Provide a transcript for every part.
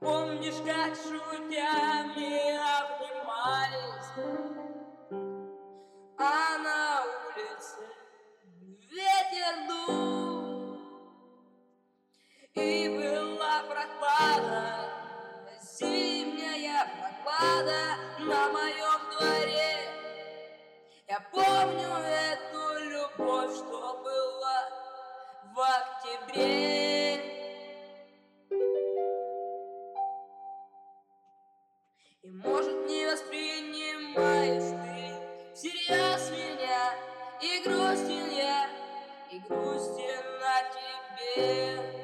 Помнишь, как шутя мы обнимались, а на улице ветер дул, и была прохлада, зимняя прохлада на моем дворе. Я помню эту любовь, что была в октябре. И, может, не воспринимаешь ты всерьез меня, и грустен я, и грустен на тебе.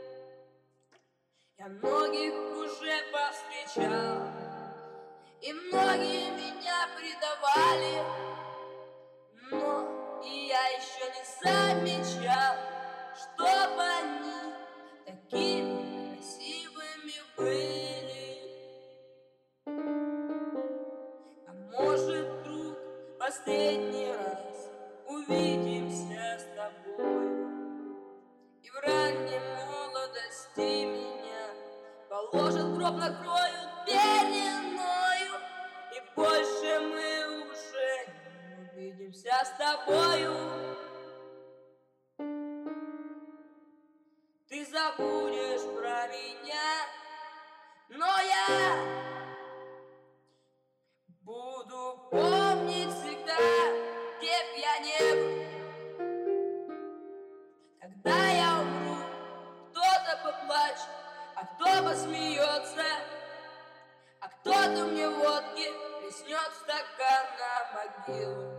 Я многих уже повстречал, и многие меня предавали, но и я еще не замечал, чтоб они такими красивыми были. А может, друг, последний раз увидимся с тобой, и в ранней молодости меня положат в гроб, накроют пеленою, и больше мы уже не увидимся с тобою. Ты забудешь про меня, но я буду помнить всегда, где б я не был. Когда я умру, кто-то поплачет, а кто посмеется, а кто-то мне водки плеснет стакан на могилу.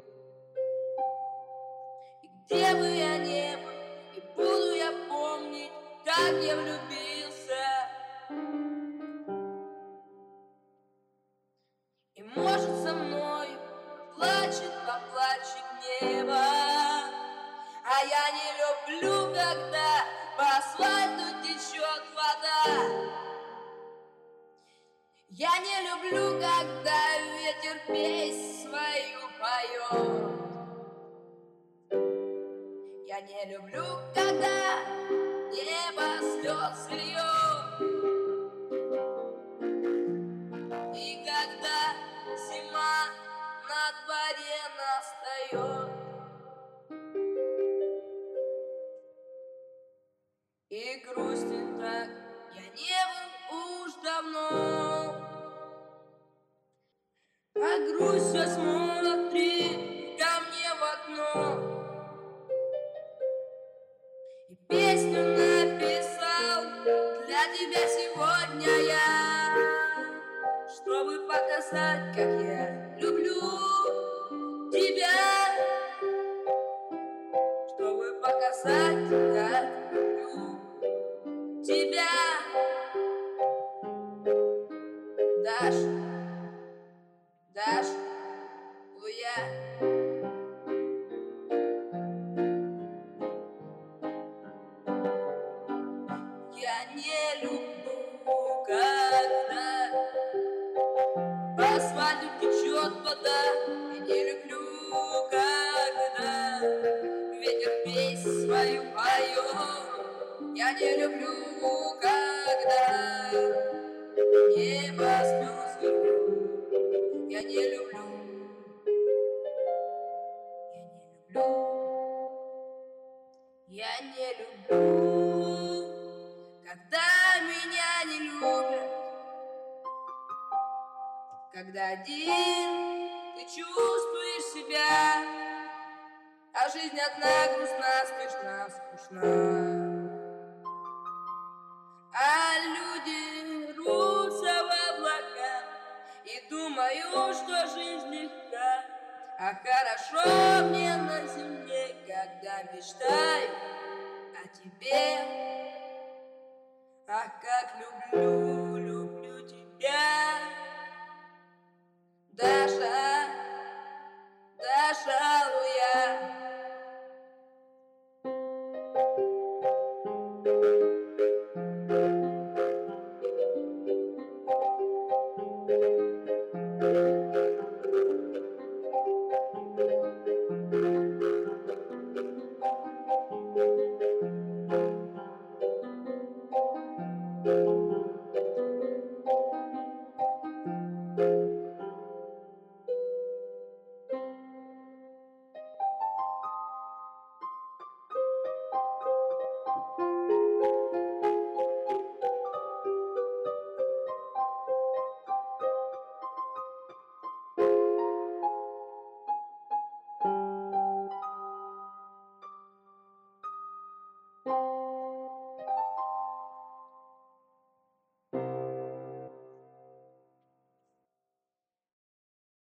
И где бы я ни был, и буду я помнить, как я влюбился. И может со мной поплачет небо, а я не люблю, когда по асфальту течет вода. Я не люблю, когда ветер песнь свою поет. Я не люблю, когда небо слез льет, и когда зима на дворе настает, и грустен так я не был уж давно. А грусть все смотрит ко мне в окно, и песню написал для тебя сегодня я, чтобы показать, как я люблю тебя, чтобы показать, как люблю тебя. Даша, я не люблю, когда по асфальту течет вода. Я не люблю, когда ветер песнь свою поет. Я не люблю, когда небо слез льет. Я не люблю, я не люблю, когда меня не любят, когда один ты чувствуешь себя, а жизнь одна грустна, смешна, скучна. А люди рвутся в облака и думаю, что жизнь легка. А хорошо мне на земле, когда мечтаю о тебе. Ах, как люблю тебя, Даша, Луя.